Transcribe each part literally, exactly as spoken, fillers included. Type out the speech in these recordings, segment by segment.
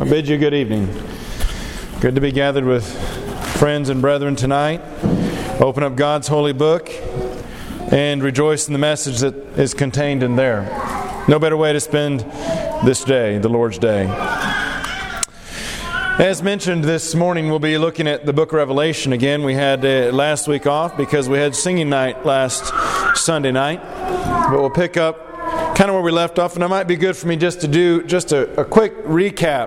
I bid you good evening. Good to be gathered with friends and brethren tonight. Open up God's holy book and rejoice in the message that is contained in there. No better way to spend this day, the Lord's Day. As mentioned, this morning we'll be looking at the book of Revelation again. We had uh, last week off because we had singing night last Sunday night. But we'll pick up kind of where we left off, and it might be good for me just to do just a, a quick recap,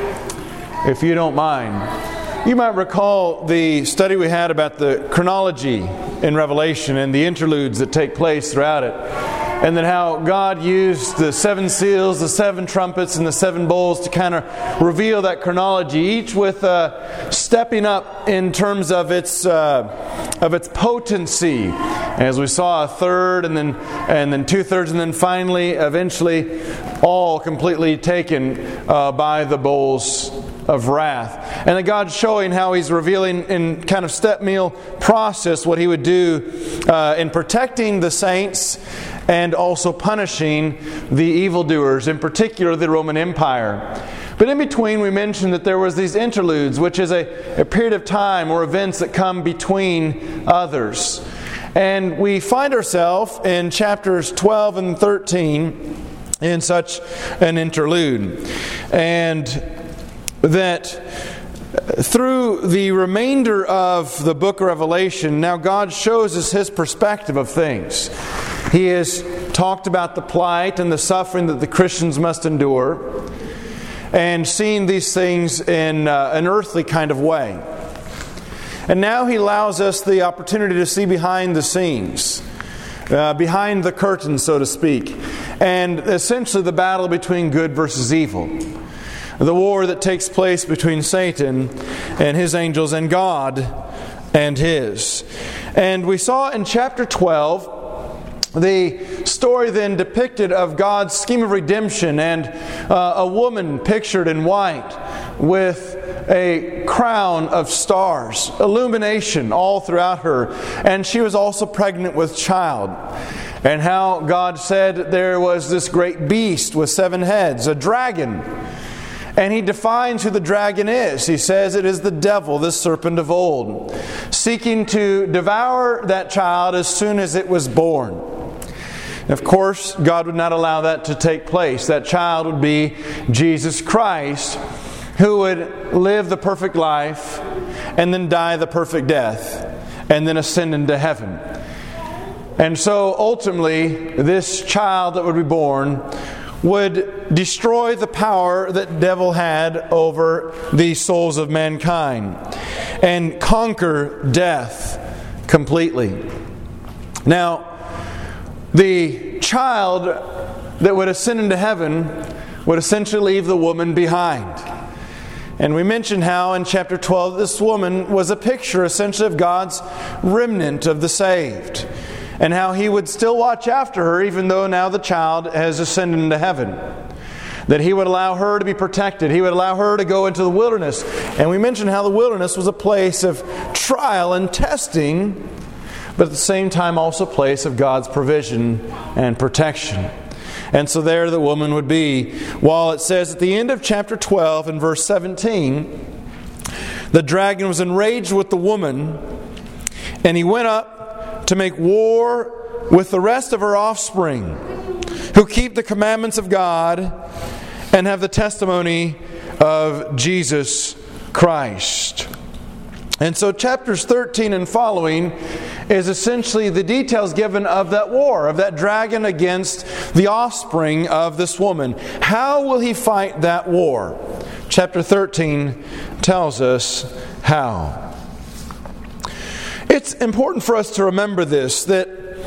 if you don't mind. You might recall the study we had about the chronology in Revelation and the interludes that take place throughout it. And then how God used the seven seals, the seven trumpets, and the seven bowls to kind of reveal that chronology, each with uh, stepping up in terms of its uh, of its potency. As we saw, a third, and then and then two thirds, and then finally, eventually, all completely taken uh, by the bowls of wrath. And then God's showing how He's revealing in kind of step meal process what He would do uh, in protecting the saints and also punishing the evildoers, in particular the Roman Empire. But in between, we mentioned that there was these interludes, which is a, a period of time or events that come between others. And we find ourselves in chapters twelve and thirteen in such an interlude. And that through the remainder of the book of Revelation, now God shows us His perspective of things. He has talked about the plight and the suffering that the Christians must endure, and seeing these things in uh, an earthly kind of way. And now He allows us the opportunity to see behind the scenes, uh, behind the curtain, so to speak, and essentially the battle between good versus evil. The war that takes place between Satan and his angels and God and His. And we saw in chapter twelve the story then depicted of God's scheme of redemption, and uh, a woman pictured in white with a crown of stars, illumination all throughout her, and she was also pregnant with child. And how God said there was this great beast with seven heads, a dragon. And He defines who the dragon is. He says it is the devil, this serpent of old, seeking to devour that child as soon as it was born. Of course, God would not allow that to take place. That child would be Jesus Christ, who would live the perfect life and then die the perfect death and then ascend into heaven. And so ultimately, this child that would be born would destroy the power that the devil had over the souls of mankind and conquer death completely. Now, the child that would ascend into heaven would essentially leave the woman behind. And we mentioned how in chapter twelve this woman was a picture essentially of God's remnant of the saved, and how He would still watch after her even though now the child has ascended into heaven. That He would allow her to be protected. He would allow her to go into the wilderness. And we mentioned how the wilderness was a place of trial and testing, but at the same time also a place of God's provision and protection. And so there the woman would be. While it says at the end of chapter twelve in verse seventeen, the dragon was enraged with the woman, and he went up to make war with the rest of her offspring, who keep the commandments of God and have the testimony of Jesus Christ. And so chapters thirteen and following is essentially the details given of that war, of that dragon against the offspring of this woman. How will he fight that war? Chapter thirteen tells us how. It's important for us to remember this, that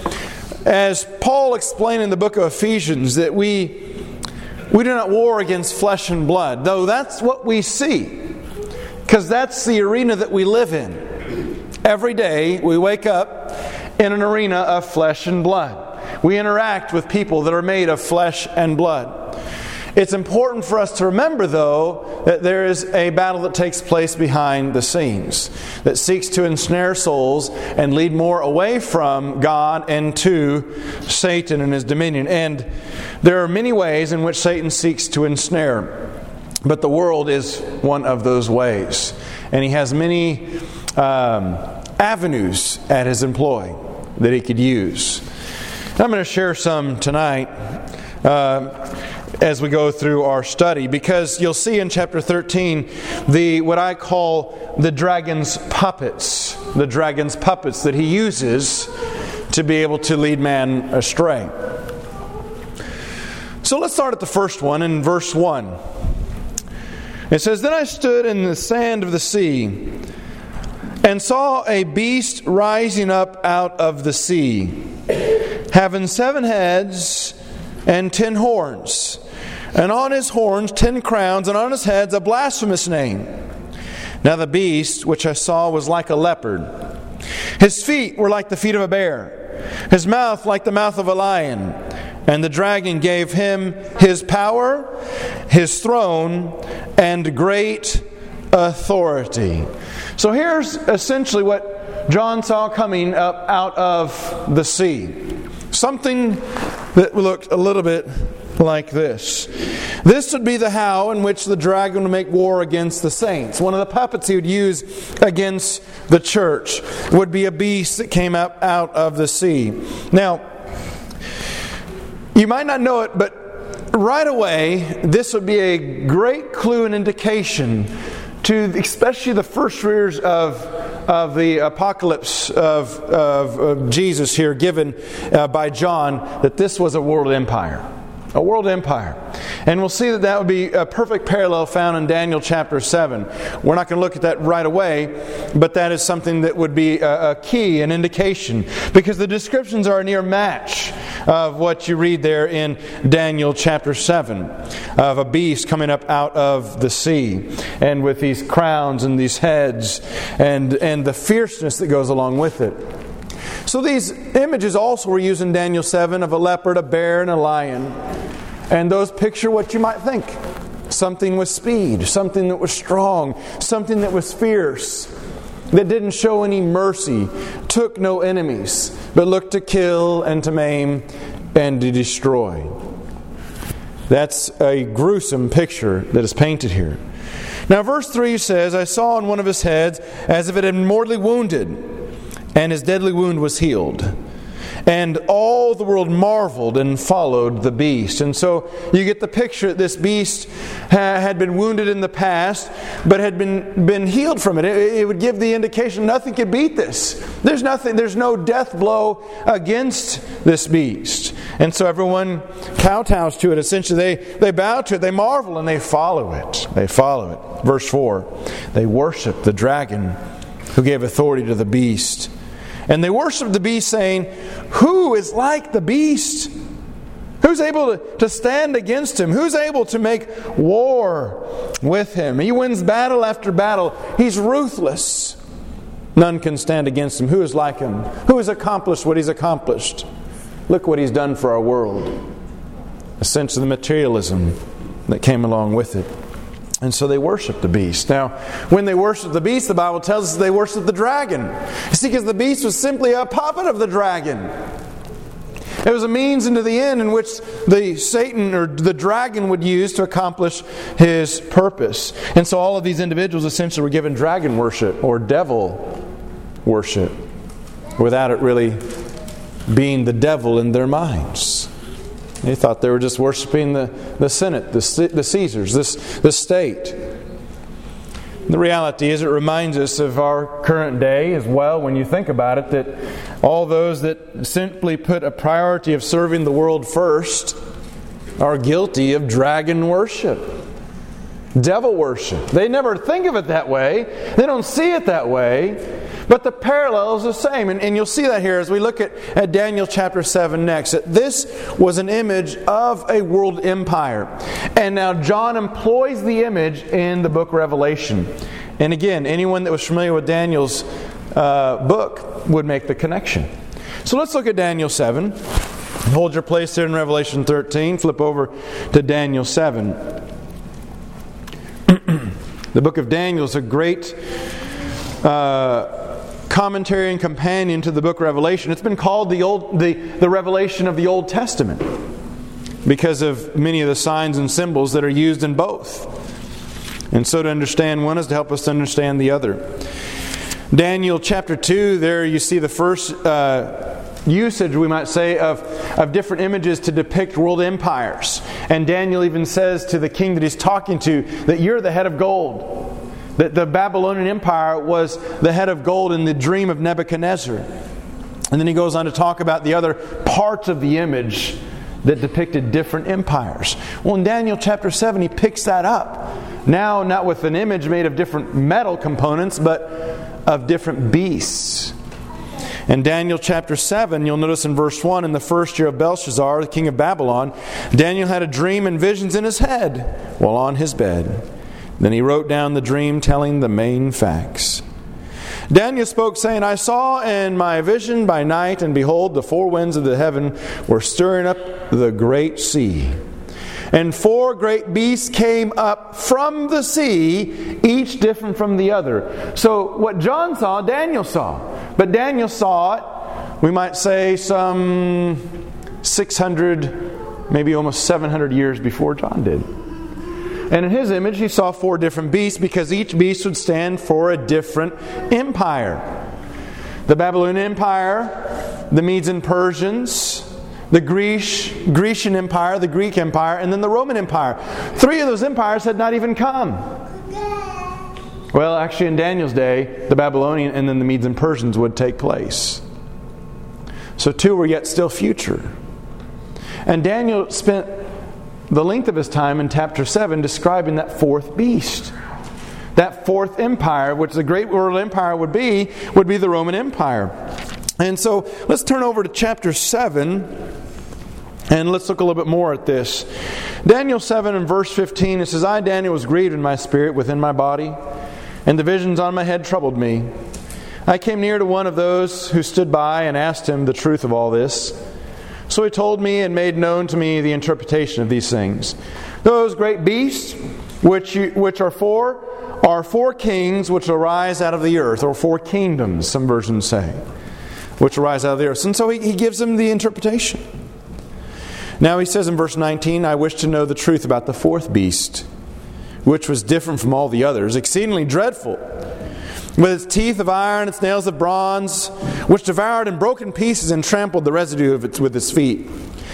as Paul explained in the book of Ephesians, that we we do not war against flesh and blood, though that's what we see. Because that's the arena that we live in. Every day we wake up in an arena of flesh and blood. We interact with people that are made of flesh and blood. It's important for us to remember, though, that there is a battle that takes place behind the scenes that seeks to ensnare souls and lead more away from God and to Satan and his dominion. And there are many ways in which Satan seeks to ensnare. But the world is one of those ways. And he has many um, avenues at his employ that he could use. I'm going to share some tonight uh, as we go through our study, because you'll see in chapter thirteen the what I call the dragon's puppets, the dragon's puppets that he uses to be able to lead man astray. So let's start at the first one in verse one. It says, "Then I stood in the sand of the sea, and saw a beast rising up out of the sea, having seven heads and ten horns, and on his horns ten crowns, and on his heads a blasphemous name. Now the beast which I saw was like a leopard. His feet were like the feet of a bear, his mouth like the mouth of a lion. And the dragon gave him his power, his throne, and great authority." So here's essentially what John saw coming up out of the sea. Something that looked a little bit like this. This would be the how in which the dragon would make war against the saints. One of the puppets he would use against the church would be a beast that came up out of the sea. Now, you might not know it, but right away, this would be a great clue and indication to especially the first years of, of the apocalypse of, of, of Jesus here given uh, by John, that this was a world empire. A world empire. And we'll see that that would be a perfect parallel found in Daniel chapter seven. We're not going to look at that right away, but that is something that would be a, a key, an indication, because the descriptions are a near match of what you read there in Daniel chapter seven, of a beast coming up out of the sea, and with these crowns and these heads, and, and the fierceness that goes along with it. So these images also were used in Daniel seven of a leopard, a bear, and a lion. And those picture what you might think. Something with speed, something that was strong, something that was fierce, that didn't show any mercy, took no enemies, but looked to kill and to maim and to destroy. That's a gruesome picture that is painted here. Now verse three says, "I saw on one of his heads as if it had been mortally wounded, and his deadly wound was healed. And all the world marveled and followed the beast." And so you get the picture that this beast ha- had been wounded in the past, but had been, been healed from it. it. It would give the indication nothing could beat this. There's nothing. There's no death blow against this beast. And so everyone kowtows to it. Essentially, they, they bow to it. They marvel and they follow it. They follow it. Verse four, "They worship the dragon who gave authority to the beast. And they worship the beast, saying, 'Who is like the beast? Who's able to, to stand against him? Who's able to make war with him? He wins battle after battle. He's ruthless. None can stand against him. Who is like him? Who has accomplished what he's accomplished? Look what he's done for our world.'" A sense of the materialism that came along with it. And so they worship the beast. Now, when they worship the beast, the Bible tells us they worship the dragon. You see, because the beast was simply a puppet of the dragon. It was a means into the end in which the Satan or the dragon would use to accomplish his purpose. And so all of these individuals essentially were given dragon worship or devil worship, without it really being the devil in their minds. They thought they were just worshiping the, the Senate, the, the Caesars, this, the state. The reality is, it reminds us of our current day as well, when you think about it, that all those that simply put a priority of serving the world first are guilty of dragon worship, devil worship. They never think of it that way. They don't see it that way. But the parallel is the same. And, and you'll see that here as we look at, at Daniel chapter seven next. That this was an image of a world empire. And now John employs the image in the book of Revelation. And again, anyone that was familiar with Daniel's uh, book would make the connection. So let's look at Daniel seven. Hold your place there in Revelation thirteen. Flip over to Daniel seven. The book of Daniel is a great Uh, commentary and companion to the book of Revelation. It's been called the old, the, the Revelation of the Old Testament because of many of the signs and symbols that are used in both. And so to understand one is to help us to understand the other. Daniel chapter two, there you see the first uh, usage, we might say, of, of different images to depict world empires. And Daniel even says to the king that he's talking to that you're the head of gold. That the Babylonian Empire was the head of gold in the dream of Nebuchadnezzar. And then he goes on to talk about the other parts of the image that depicted different empires. Well, in Daniel chapter seven, he picks that up. Now, not with an image made of different metal components, but of different beasts. In Daniel chapter seven, you'll notice in verse one, in the first year of Belshazzar, the king of Babylon, Daniel had a dream and visions in his head while on his bed. Then he wrote down the dream, telling the main facts. Daniel spoke, saying, I saw in my vision by night, and behold, the four winds of the heaven were stirring up the great sea. And four great beasts came up from the sea, each different from the other. So what John saw, Daniel saw. But Daniel saw it, we might say, some six hundred, maybe almost seven hundred years before John did. And in his image, he saw four different beasts because each beast would stand for a different empire. The Babylonian Empire, the Medes and Persians, the Greece, Grecian Empire, the Greek Empire, and then the Roman Empire. Three of those empires had not even come. Well, actually in Daniel's day, the Babylonian and then the Medes and Persians would take place. So two were yet still future. And Daniel spent the length of his time in chapter seven describing that fourth beast. That fourth empire, which the great world empire would be, would be the Roman Empire. And so let's turn over to chapter seven and let's look a little bit more at this. Daniel seven and verse fifteen, it says, I, Daniel, was grieved in my spirit within my body, and the visions on my head troubled me. I came near to one of those who stood by and asked him the truth of all this. So he told me and made known to me the interpretation of these things. Those great beasts, which you, which are four, are four kings which arise out of the earth, or four kingdoms, some versions say, which arise out of the earth. And so he, he gives them the interpretation. Now he says in verse nineteen, I wish to know the truth about the fourth beast, which was different from all the others, exceedingly dreadful, with its teeth of iron, its nails of bronze, which devoured and broke in pieces and trampled the residue of it with its feet.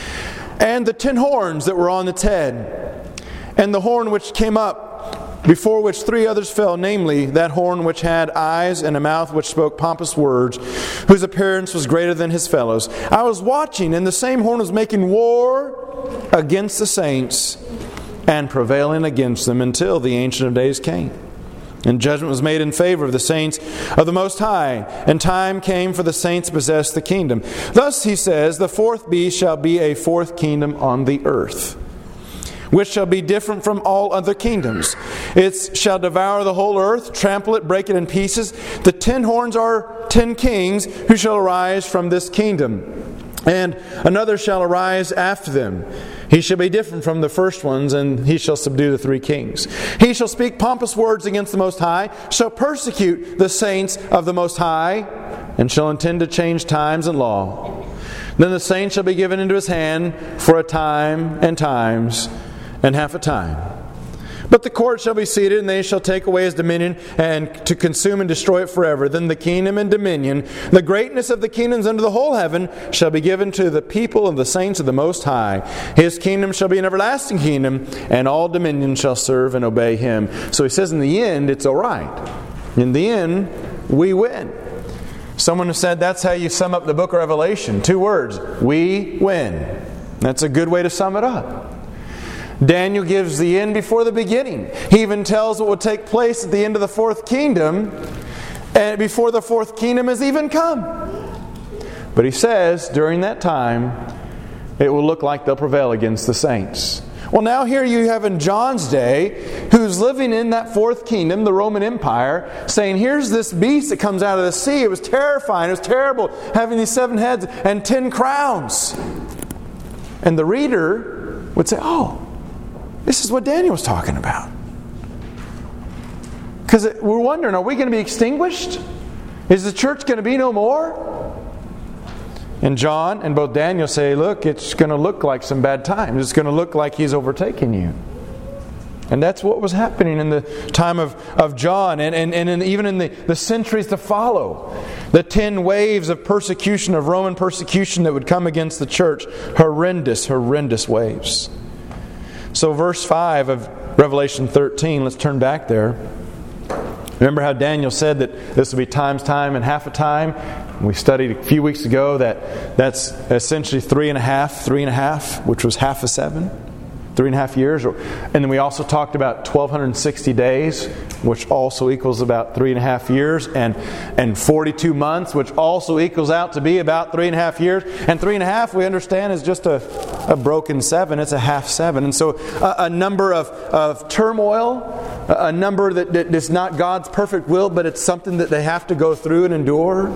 And the ten horns that were on its head, and the horn which came up, before which three others fell, namely, that horn which had eyes and a mouth which spoke pompous words, whose appearance was greater than his fellows. I was watching, and the same horn was making war against the saints, and prevailing against them until the Ancient of Days came. And judgment was made in favor of the saints of the Most High. And time came for the saints to possess the kingdom. Thus, he says, the fourth beast shall be a fourth kingdom on the earth, which shall be different from all other kingdoms. It shall devour the whole earth, trample it, break it in pieces. The ten horns are ten kings who shall arise from this kingdom. And another shall arise after them. He shall be different from the first ones, and he shall subdue the three kings. He shall speak pompous words against the Most High, shall persecute the saints of the Most High, and shall intend to change times and law. Then the saints shall be given into his hand for a time and times and half a time. But the court shall be seated, and they shall take away his dominion, and to consume and destroy it forever. Then the kingdom and dominion, the greatness of the kingdoms under the whole heaven, shall be given to the people of the saints of the Most High. His kingdom shall be an everlasting kingdom, and all dominion shall serve and obey him. So he says in the end, it's all right. In the end, we win. Someone has said that's how you sum up the book of Revelation. Two words, we win. That's a good way to sum it up. Daniel gives the end before the beginning. He even tells what will take place at the end of the fourth kingdom, and before the fourth kingdom has even come. But he says, during that time, it will look like they'll prevail against the saints. Well, now here you have in John's day, who's living in that fourth kingdom, the Roman Empire, saying, here's this beast that comes out of the sea. It was terrifying. It was terrible, having these seven heads and ten crowns. And the reader would say, oh, this is what Daniel was talking about. Because we're wondering, are we going to be extinguished? Is the church going to be no more? And John and both Daniel say, look, it's going to look like some bad times. It's going to look like he's overtaken you. And that's what was happening in the time of, of John and, and, and in, even in the, the centuries to follow. The ten waves of persecution, of Roman persecution that would come against the church. Horrendous, horrendous waves. So verse five of Revelation thirteen, let's turn back there. Remember how Daniel said that this would be times time and half a time? We studied a few weeks ago that that's essentially three and a half, three and a half, which was half a seven. Three and a half years. And then we also talked about twelve sixty days, which also equals about three and a half years, and, and forty-two months, which also equals out to be about three and a half years. And three and a half, we understand, is just a, a broken seven. It's a half seven. And so a, a number of, of turmoil, a number that, that is not God's perfect will, but it's something that they have to go through and endure.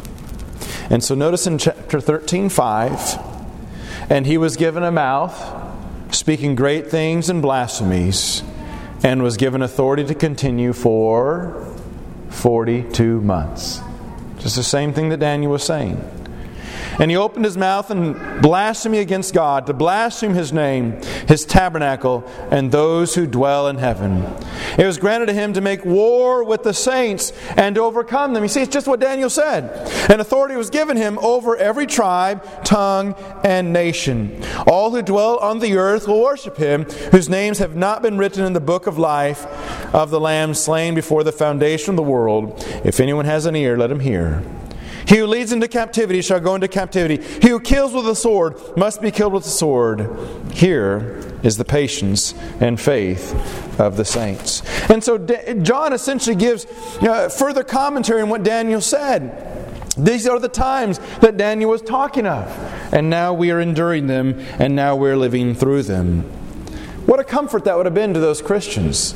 And so notice in chapter thirteen, five, and he was given a mouth, speaking great things and blasphemies, and was given authority to continue for forty-two months. Just the same thing that Daniel was saying. And he opened his mouth in blasphemy against God, to blaspheme His name, His tabernacle, and those who dwell in heaven. It was granted to him to make war with the saints and to overcome them. You see, it's just what Daniel said. And authority was given him over every tribe, tongue, and nation. All who dwell on the earth will worship him, whose names have not been written in the book of life of the Lamb slain before the foundation of the world. If anyone has an ear, let him hear. He who leads into captivity shall go into captivity. He who kills with a sword must be killed with a sword. Here is the patience and faith of the saints. And so John essentially gives you know, further commentary on what Daniel said. These are the times that Daniel was talking of. And now we are enduring them, and now we're living through them. What a comfort that would have been to those Christians.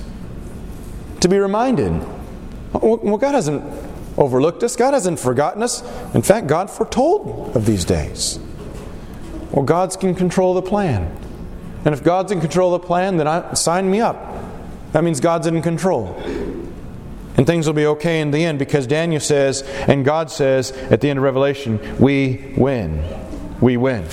To be reminded, well, God hasn't overlooked us. God hasn't forgotten us. In fact, God foretold of these days. Well, God's in control of the plan. And if God's in control of the plan, then I, sign me up. That means God's in control. And things will be okay in the end, because Daniel says, and God says at the end of Revelation, we win. We win.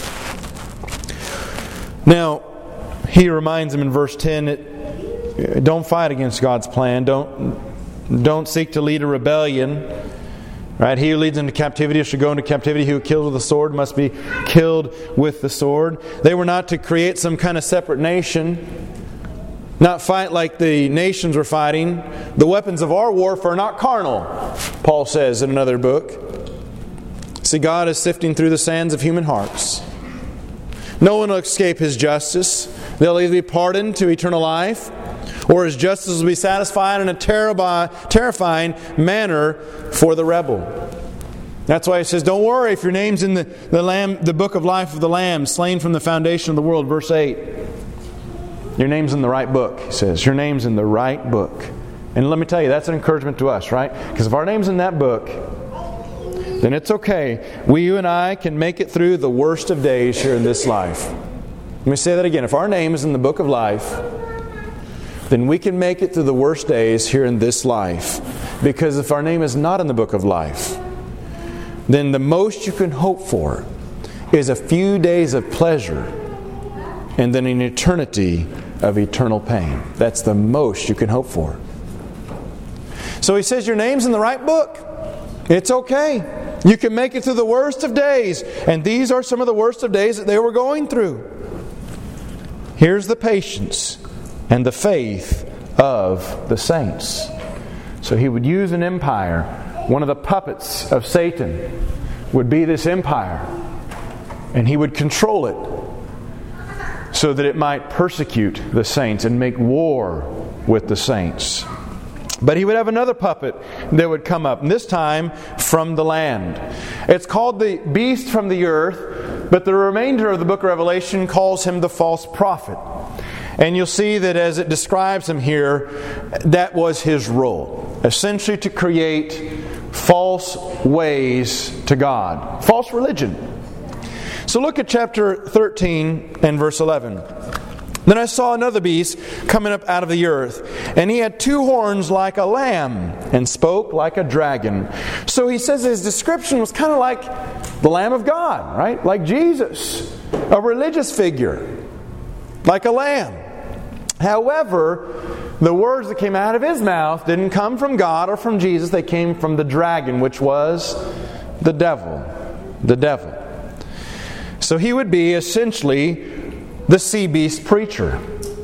Now, he reminds them in verse ten, that don't fight against God's plan. Don't Don't seek to lead a rebellion. Right? He who leads into captivity should go into captivity. He who kills with the sword must be killed with the sword. They were not to create some kind of separate nation. Not fight like the nations were fighting. The weapons of our warfare are not carnal, Paul says in another book. See, God is sifting through the sands of human hearts. No one will escape His justice. They'll either be pardoned to eternal life, or His justice will be satisfied in a terrible, terrifying manner for the rebel. That's why He says, don't worry if your name's in the, the, Lamb, the book of life of the Lamb, slain from the foundation of the world. Verse eight. Your name's in the right book, He says. Your name's in the right book. And let me tell you, that's an encouragement to us, right? Because if our name's in that book, then it's okay. We, you and I, can make it through the worst of days here in this life. Let me say that again. If our name is in the book of life, then we can make it through the worst days here in this life. Because if our name is not in the book of life, then the most you can hope for is a few days of pleasure and then an eternity of eternal pain. That's the most you can hope for. So he says your name's in the right book. It's okay. You can make it through the worst of days. And these are some of the worst of days that they were going through. Here's the patience and the faith of the saints. So he would use an empire. One of the puppets of Satan would be this empire. And he would control it so that it might persecute the saints and make war with the saints. But he would have another puppet that would come up, and this time from the land. It's called the beast from the earth, but the remainder of the book of Revelation calls him the false prophet. And you'll see that as it describes him here, that was his role. Essentially to create false ways to God. False religion. So look at chapter thirteen and verse eleven. Then I saw another beast coming up out of the earth, and he had two horns like a lamb, and spoke like a dragon. So he says his description was kind of like the Lamb of God, right? Like Jesus, a religious figure, like a lamb. However, the words that came out of his mouth didn't come from God or from Jesus. They came from the dragon, which was the devil. The devil. So he would be essentially the sea beast preacher.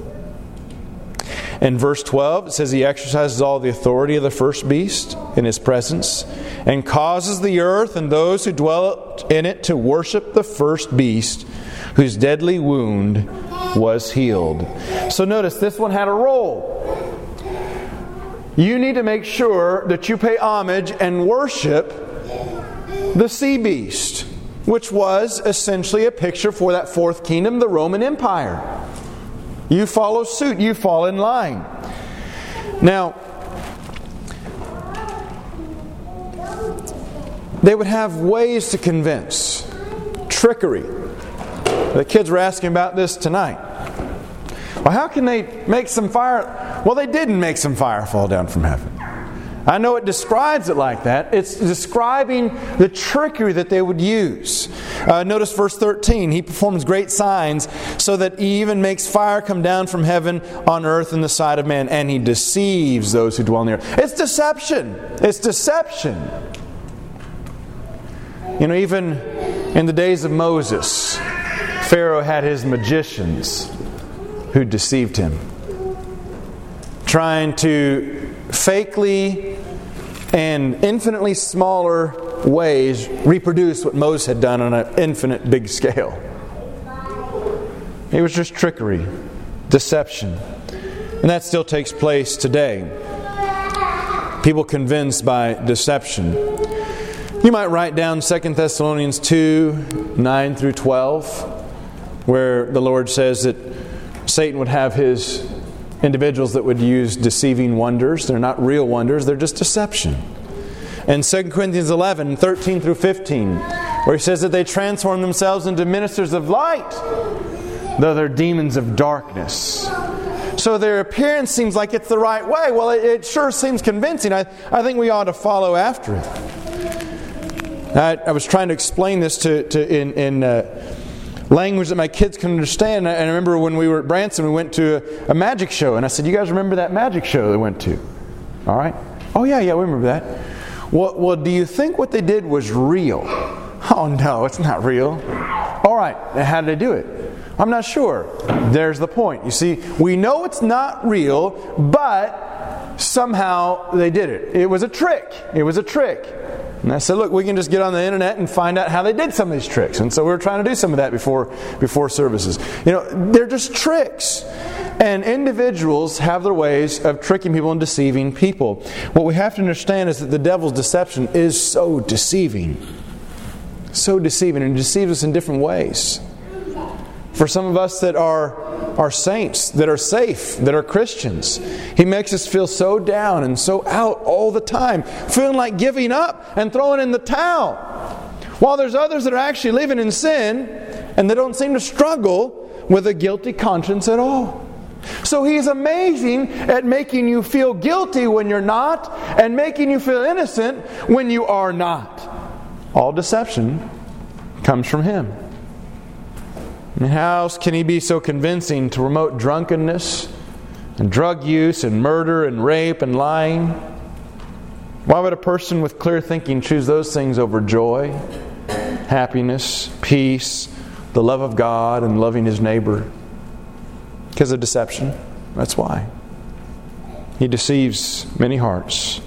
In verse twelve, it says he exercises all the authority of the first beast in his presence and causes the earth and those who dwell in it to worship the first beast whose deadly wound was healed. So notice this one had a role. You need to make sure that you pay homage and worship the sea beast, which was essentially a picture for that fourth kingdom, the Roman Empire. You follow suit, you fall in line. Now, they would have ways to convince. Trickery. The kids were asking about this tonight. Well, how can they make some fire? Well, they didn't make some fire fall down from heaven. I know it describes it like that. It's describing the trickery that they would use. Uh, notice verse thirteen. He performs great signs so that he even makes fire come down from heaven on earth in the sight of man. And he deceives those who dwell in the earth. It's deception. It's deception. You know, even in the days of Moses, Pharaoh had his magicians who deceived him, trying to fakely and infinitely smaller ways reproduce what Moses had done on an infinite big scale. It was just trickery, deception. And that still takes place today. People convinced by deception. You might write down Second Thessalonians two, nine through twelve, where the Lord says that Satan would have his individuals that would use deceiving wonders. They're not real wonders, they're just deception. And Second Corinthians eleven, thirteen through fifteen, where he says that they transform themselves into ministers of light, though they're demons of darkness. So their appearance seems like it's the right way. Well, it, it sure seems convincing. I, I think we ought to follow after it. I, I was trying to explain this to, to in, in uh, language that my kids can understand. And I remember when we were at Branson, we went to a, a magic show. And I said, you guys remember that magic show they went to? All right. Oh, yeah, yeah, we remember that. Well, well, do you think what they did was real? Oh, no, it's not real. All right. How did they do it? I'm not sure. There's the point. You see, we know it's not real, but somehow they did it. It was a trick. It was a trick. And I said, look, we can just get on the internet and find out how they did some of these tricks. And so we were trying to do some of that before before services. You know, they're just tricks. And individuals have their ways of tricking people and deceiving people. What we have to understand is that the devil's deception is so deceiving. So deceiving, and it deceives us in different ways. For some of us that are are saints, that are safe, that are Christians, he makes us feel so down and so out all the time, feeling like giving up and throwing in the towel. While there's others that are actually living in sin and they don't seem to struggle with a guilty conscience at all. So he's amazing at making you feel guilty when you're not and making you feel innocent when you are not. All deception comes from him. And how else can he be so convincing to promote drunkenness and drug use and murder and rape and lying? Why would a person with clear thinking choose those things over joy, happiness, peace, the love of God, and loving his neighbor? Because of deception. That's why. He deceives many hearts.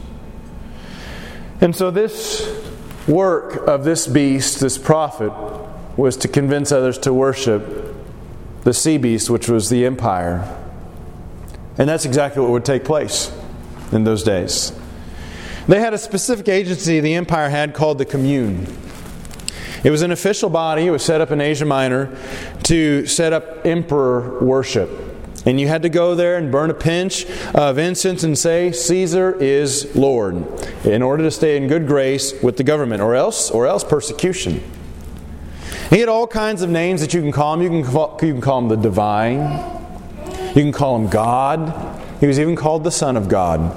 And so this work of this beast, this prophet, was to convince others to worship the sea beast, which was the empire. And that's exactly what would take place in those days. They had a specific agency the empire had called the Commune. It was an official body. It was set up in Asia Minor to set up emperor worship. And you had to go there and burn a pinch of incense and say, Caesar is Lord, in order to stay in good grace with the government, or else, or else persecution. He had all kinds of names that you can call him. You can call, you can call him the divine. You can call him God. He was even called the Son of God.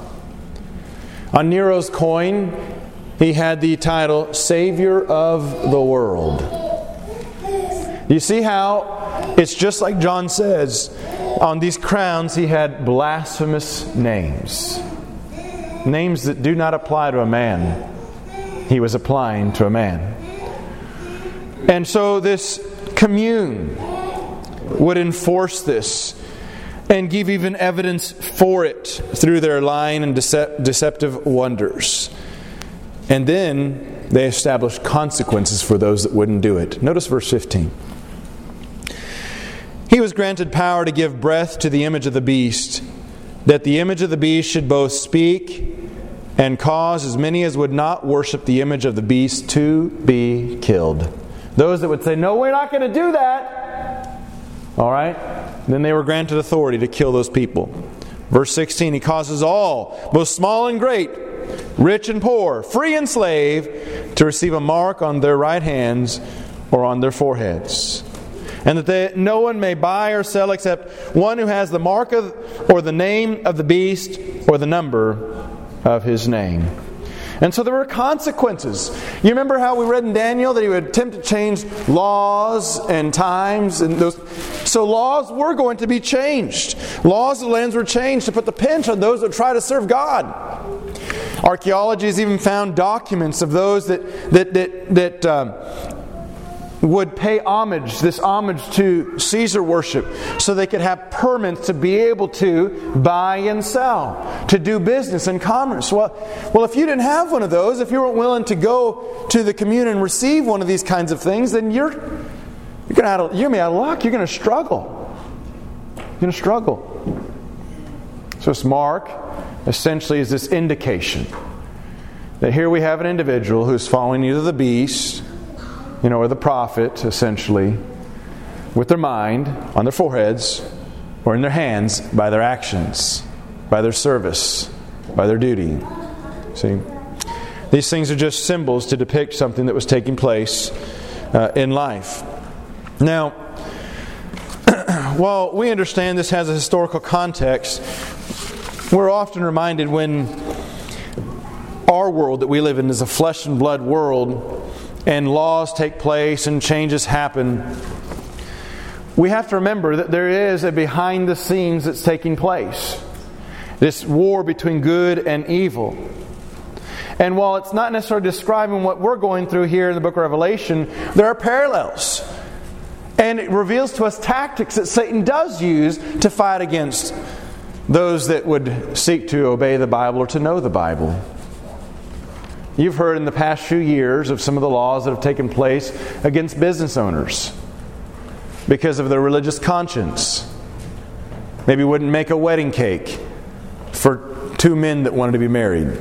On Nero's coin, he had the title Savior of the World. You see how it's just like John says, on these crowns he had blasphemous names. Names that do not apply to a man. He was applying to a man. And so this commune would enforce this and give even evidence for it through their lying and decep- deceptive wonders. And then they established consequences for those that wouldn't do it. Notice verse fifteen. He was granted power to give breath to the image of the beast, that the image of the beast should both speak and cause as many as would not worship the image of the beast to be killed. Those that would say, no, we're not going to do that. All right? Then they were granted authority to kill those people. Verse sixteen, he causes all, both small and great, rich and poor, free and slave, to receive a mark on their right hands or on their foreheads. And that they, no one may buy or sell except one who has the mark of, or the name of the beast, or the number of his name. And so there were consequences. You remember how we read in Daniel that he would attempt to change laws and times, and those. So laws were going to be changed. Laws of the lands were changed to put the pinch on those that try to serve God. Archaeology has even found documents of those that that that that. Um, would pay homage, this homage to Caesar worship, so they could have permits to be able to buy and sell, to do business and commerce. Well, well, if you didn't have one of those, if you weren't willing to go to the commune and receive one of these kinds of things, then you're you're gonna out of, you're gonna be out of luck. You're gonna struggle. You're gonna struggle. So this mark essentially is this indication that here we have an individual who's following either the beast, you know, or the prophet, essentially, with their mind, on their foreheads, or in their hands, by their actions, by their service, by their duty. See? These things are just symbols to depict something that was taking place uh, in life. Now, while we understand this has a historical context, we're often reminded when our world that we live in is a flesh and blood world, and laws take place and changes happen, we have to remember that there is a behind the scenes that's taking place. This war between good and evil. And while it's not necessarily describing what we're going through here in the book of Revelation, there are parallels. And it reveals to us tactics that Satan does use to fight against those that would seek to obey the Bible or to know the Bible. You've heard in the past few years of some of the laws that have taken place against business owners because of their religious conscience. Maybe wouldn't make a wedding cake for two men that wanted to be married.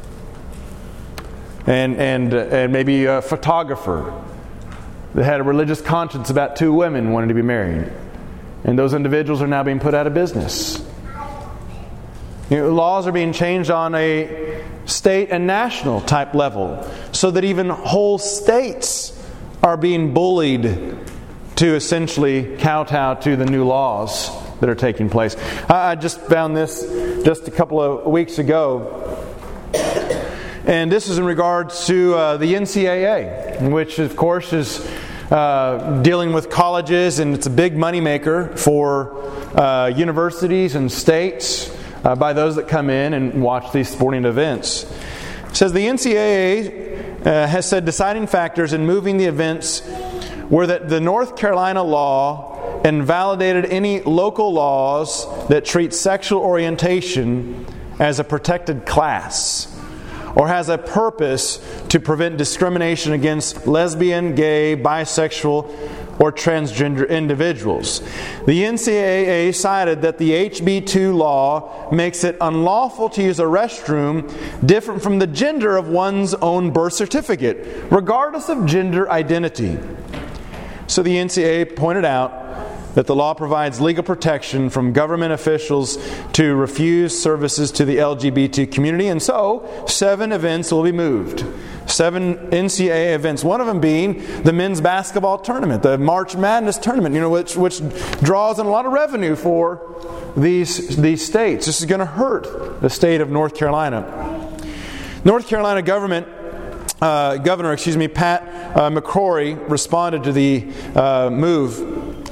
And and and maybe a photographer that had a religious conscience about two women wanting to be married. And those individuals are now being put out of business. You know, laws are being changed on a state and national type level, so that even whole states are being bullied to essentially kowtow to the new laws that are taking place. I just found this just a couple of weeks ago, and this is in regards to uh, the N C double A, which of course is uh, dealing with colleges, and it's a big moneymaker for uh, universities and states. Uh, by those that come in and watch these sporting events. It says the N C double A uh, has said deciding factors in moving the events were that the North Carolina law invalidated any local laws that treat sexual orientation as a protected class, or has a purpose to prevent discrimination against lesbian, gay, bisexual, or transgender individuals. The N C double A cited that the H B two law makes it unlawful to use a restroom different from the gender of one's own birth certificate, regardless of gender identity. So the N C double A pointed out that the law provides legal protection from government officials to refuse services to the L G B T community, and so seven events will be moved. Seven N C double A events. One of them being the men's basketball tournament, the March Madness tournament, you know, which which draws in a lot of revenue for these these states. This is going to hurt the state of North Carolina. North Carolina government. Uh, Governor, excuse me, Pat uh, McCrory responded to the uh, move.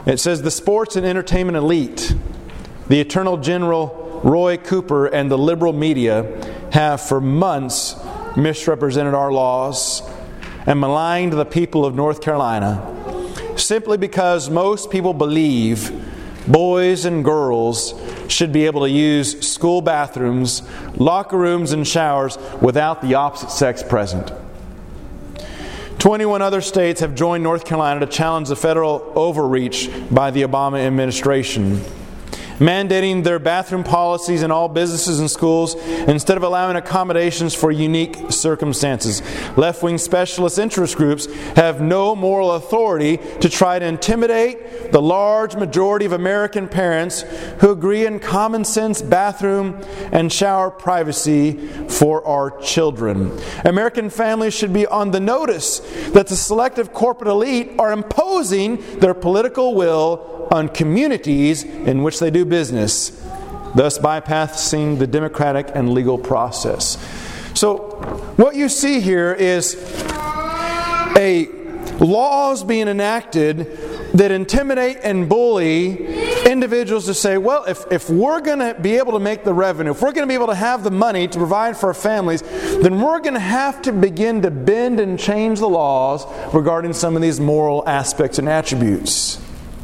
It says the sports and entertainment elite, the Eternal General Roy Cooper, and the liberal media have for months misrepresented our laws and maligned the people of North Carolina simply because most people believe boys and girls should be able to use school bathrooms, locker rooms, and showers without the opposite sex present. twenty-one other states have joined North Carolina to challenge the federal overreach by the Obama administration, mandating their bathroom policies in all businesses and schools instead of allowing accommodations for unique circumstances. Left-wing specialist interest groups have no moral authority to try to intimidate the large majority of American parents who agree in common sense bathroom and shower privacy for our children. American families should be on the notice that the selective corporate elite are imposing their political will on communities in which they do business, thus bypassing the democratic and legal process. So, what you see here is a laws being enacted that intimidate and bully individuals to say, well, if, if we're going to be able to make the revenue, if we're going to be able to have the money to provide for our families, then we're going to have to begin to bend and change the laws regarding some of these moral aspects and attributes.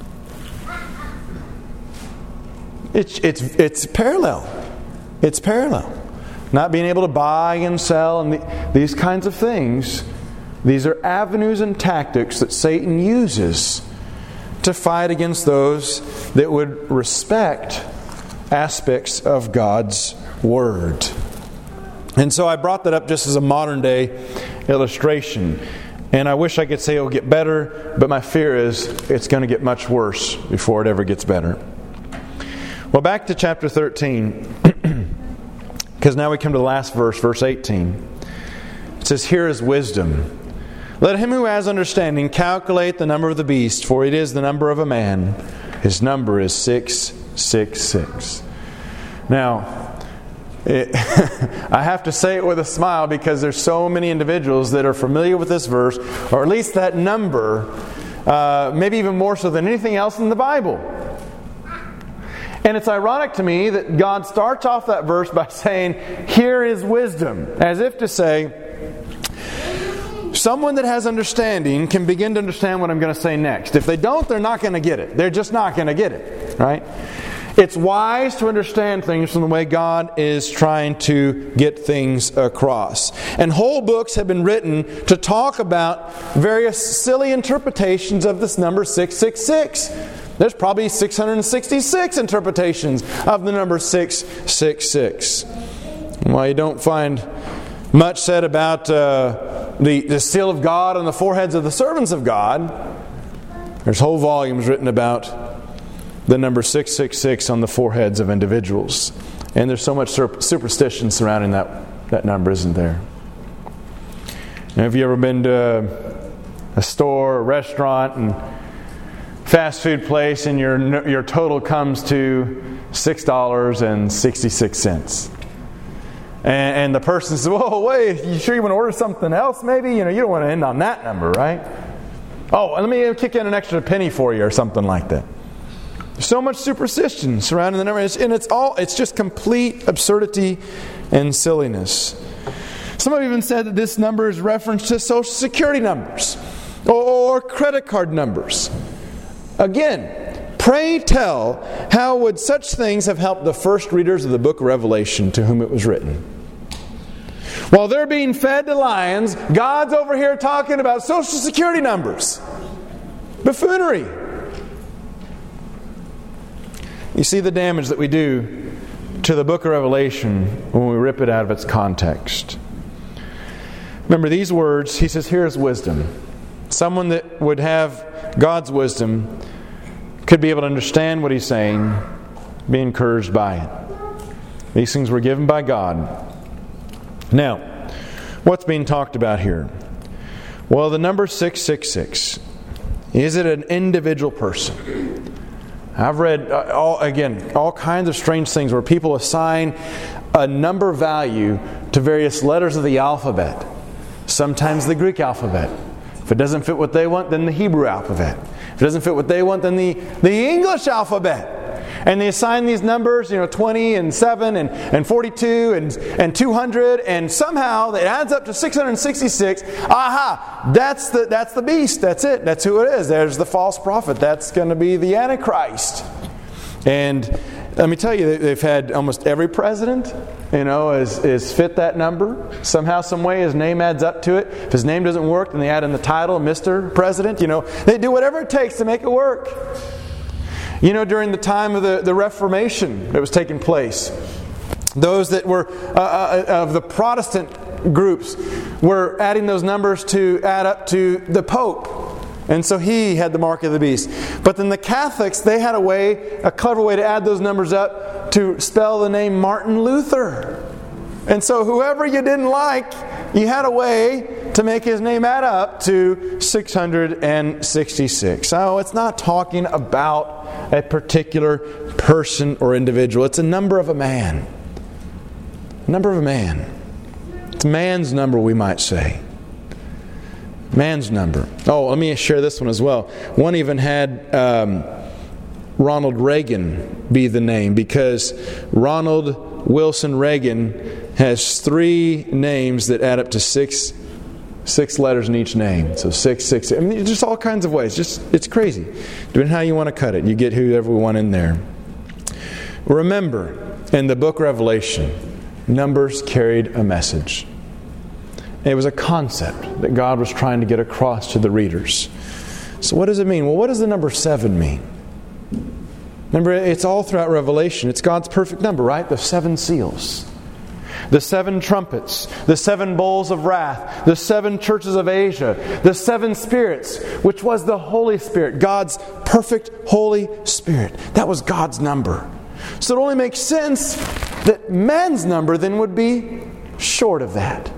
It's, it's, it's parallel. It's parallel. Not being able to buy and sell and the, these kinds of things. These are avenues and tactics that Satan uses to fight against those that would respect aspects of God's Word. And so I brought that up just as a modern day illustration. And I wish I could say it will get better, but my fear is it's going to get much worse before it ever gets better. Well, back to chapter thirteen, because now we come to the last verse, verse eighteen. It says, "Here is wisdom. Let him who has understanding calculate the number of the beast, for it is the number of a man. His number is six six six." Now, it, I have to say it with a smile because there's so many individuals that are familiar with this verse, or at least that number, uh, maybe even more so than anything else in the Bible. And it's ironic to me that God starts off that verse by saying, "Here is wisdom," as if to say, someone that has understanding can begin to understand what I'm going to say next. If they don't, they're not going to get it. They're just not going to get it, right? It's wise to understand things from the way God is trying to get things across. And whole books have been written to talk about various silly interpretations of this number six six six. There's probably six hundred sixty-six interpretations of the number six six six. While you don't find much said about uh, the, the seal of God on the foreheads of the servants of God, there's whole volumes written about the number six six six on the foreheads of individuals. And there's so much superstition surrounding that, that number, isn't there? Now, have you ever been to a, a store, a restaurant, and fast food place, and your your total comes to six dollars and sixty-six cents. And, and the person says, "Whoa, wait, you sure you want to order something else maybe? You know, you don't want to end on that number, right? Oh, let me kick in an extra penny for you," or something like that. There's so much superstition surrounding the number, and it's all it's just complete absurdity and silliness. Some have even said that this number is reference to Social Security numbers or, or credit card numbers. Again, pray tell, how would such things have helped the first readers of the book of Revelation to whom it was written? While they're being fed to lions, God's over here talking about Social Security numbers. Buffoonery. You see the damage that we do to the book of Revelation when we rip it out of its context. Remember these words, he says, "Here is wisdom." Someone that would have God's wisdom could be able to understand what he's saying, be encouraged by it. These things were given by God. Now, what's being talked about here? Well, the number six six six. Is it an individual person? I've read, uh, all, again, all kinds of strange things where people assign a number value to various letters of the alphabet. Sometimes the Greek alphabet. If it doesn't fit what they want, then the Hebrew alphabet. If it doesn't fit what they want, then the, the English alphabet. And they assign these numbers, you know, twenty and seven and, and forty-two and, and two hundred, and somehow it adds up to six hundred sixty-six. Aha! That's the, that's the beast. That's it. That's who it is. There's the false prophet. That's going to be the Antichrist. And let me tell you, they've had almost every president, you know, is, is fit that number. Somehow, some way, his name adds up to it. If his name doesn't work, then they add in the title, Mister President. You know, they do whatever it takes to make it work. You know, during the time of the, the Reformation that was taking place, those that were uh, uh, of the Protestant groups were adding those numbers to add up to the Pope. And so he had the mark of the beast. But then the Catholics, they had a way, a clever way to add those numbers up to spell the name Martin Luther. And so whoever you didn't like, you had a way to make his name add up to six hundred sixty-six. So it's not talking about a particular person or individual. It's a number of a man. Number of a man. It's man's number, we might say. Man's number. Oh, let me share this one as well. One even had um, Ronald Reagan be the name, because Ronald Wilson Reagan has three names that add up to six six letters in each name. So six, six. I mean, just all kinds of ways. Just it's crazy. Depending how you want to cut it, you get whoever we want in there. Remember, in the book of Revelation, numbers carried a message. It was a concept that God was trying to get across to the readers. So what does it mean? Well, what does the number seven mean? Remember, it's all throughout Revelation. It's God's perfect number, right? The seven seals. The seven trumpets. The seven bowls of wrath. The seven churches of Asia. The seven spirits, which was the Holy Spirit. God's perfect Holy Spirit. That was God's number. So it only makes sense that man's number then would be short of that.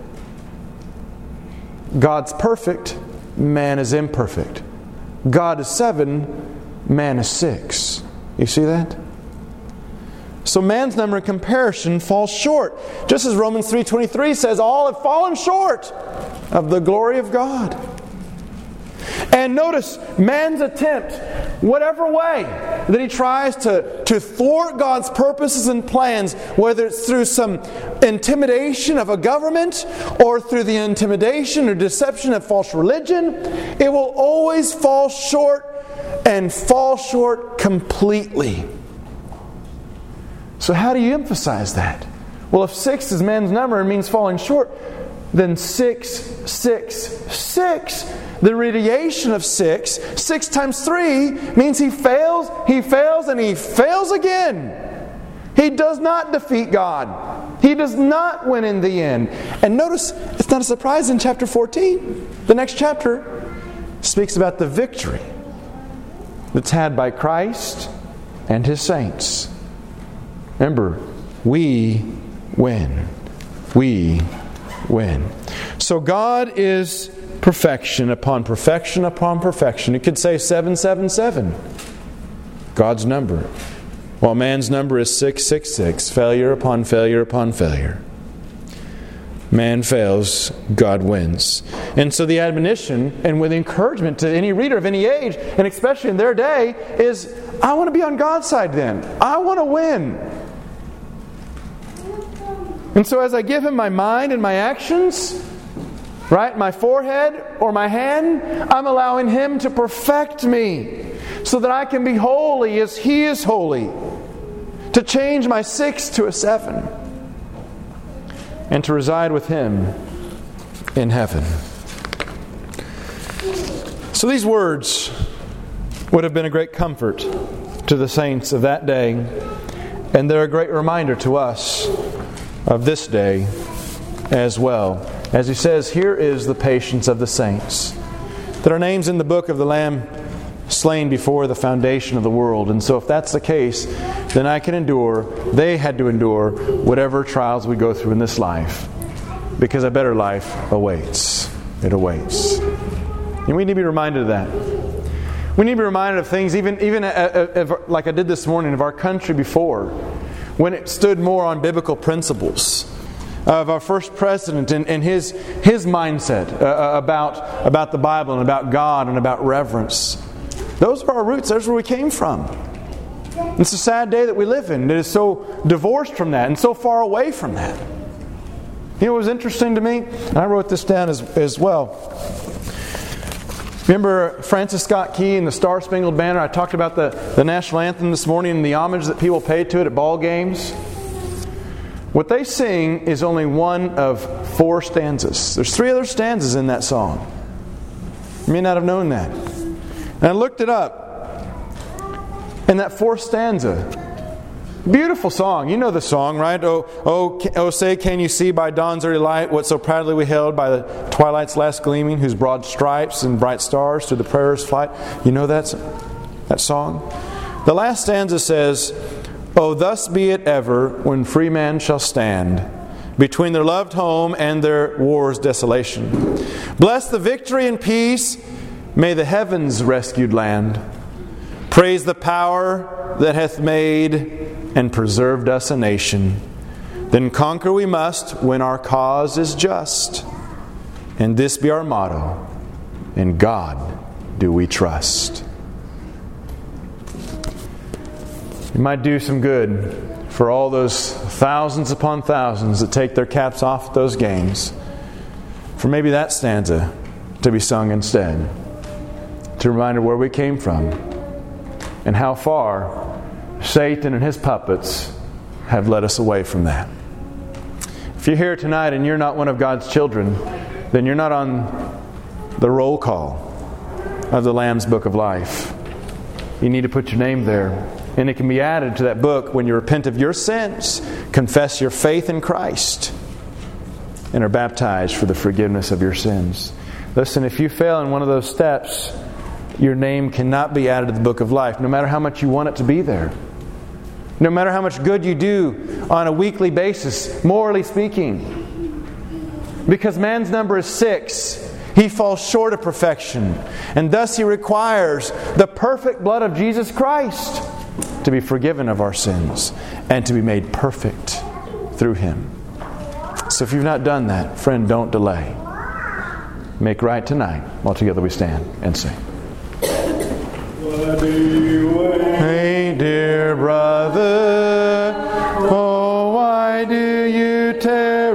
God's perfect, man is imperfect. God is seven, man is six. You see that? So man's number in comparison falls short. Just as Romans three twenty-three says, all have fallen short of the glory of God. And notice, man's attempt, whatever way that he tries to, to thwart God's purposes and plans, whether it's through some intimidation of a government or through the intimidation or deception of false religion, it will always fall short and fall short completely. So how do you emphasize that? Well, if six is man's number and means falling short, then six, six, six, the radiation of six, six times three means he fails, he fails, and he fails again. He does not defeat God. He does not win in the end. And notice, it's not a surprise in chapter fourteen. The next chapter speaks about the victory that's had by Christ and His saints. Remember, we win. We win. So God is perfection upon perfection upon perfection. It could say seven seven seven. God's number. While man's number is six six six. Failure upon failure upon failure. Man fails, God wins. And so the admonition and with encouragement to any reader of any age, and especially in their day, is I want to be on God's side then. I want to win. And so as I give Him my mind and my actions, right, my forehead or my hand, I'm allowing Him to perfect me so that I can be holy as He is holy. To change my six to a seven. And to reside with Him in heaven. So these words would have been a great comfort to the saints of that day. And they're a great reminder to us of this day as well. As He says, here is the patience of the saints. That are names in the book of the Lamb slain before the foundation of the world. And so if that's the case, then I can endure, they had to endure, whatever trials we go through in this life. Because a better life awaits. It awaits. And we need to be reminded of that. We need to be reminded of things, even, even like I did this morning, of our country before, when it stood more on biblical principles. Of our first president and, and his his mindset uh, about, about the Bible and about God and about reverence. Those are our roots. That's where we came from. It's a sad day that we live in. It is so divorced from that and so far away from that. You know what was interesting to me? And I wrote this down as, as well. Remember Francis Scott Key and the Star Spangled Banner? I talked about the, the national anthem this morning and the homage that people pay to it at ball games. What they sing is only one of four stanzas. There's three other stanzas in that song. You may not have known that. And I looked it up. And that fourth stanza, beautiful song. You know the song, right? Oh, oh, oh, say, can you see by dawn's early light what so proudly we held by the twilight's last gleaming, whose broad stripes and bright stars through the prayers flight? You know that, that song? The last stanza says, oh, thus be it ever when free man shall stand between their loved home and their war's desolation. Bless the victory and peace, may the heavens rescued land. Praise the power that hath made and preserved us a nation. Then conquer we must when our cause is just. And this be our motto, in God do we trust. It might do some good for all those thousands upon thousands that take their caps off at those games, for maybe that stanza to be sung instead, to remind us where we came from and how far Satan and his puppets have led us away from that. If you're here tonight and you're not one of God's children, then you're not on the roll call of the Lamb's Book of Life. You need to put your name there. And it can be added to that book when you repent of your sins, confess your faith in Christ, and are baptized for the forgiveness of your sins. Listen, if you fail in one of those steps, your name cannot be added to the book of life, no matter how much you want it to be there. No matter how much good you do on a weekly basis, morally speaking. Because man's number is six. He falls short of perfection. And thus he requires the perfect blood of Jesus Christ to be forgiven of our sins and to be made perfect through Him. So if you've not done that, friend, don't delay. Make right tonight while together we stand and sing.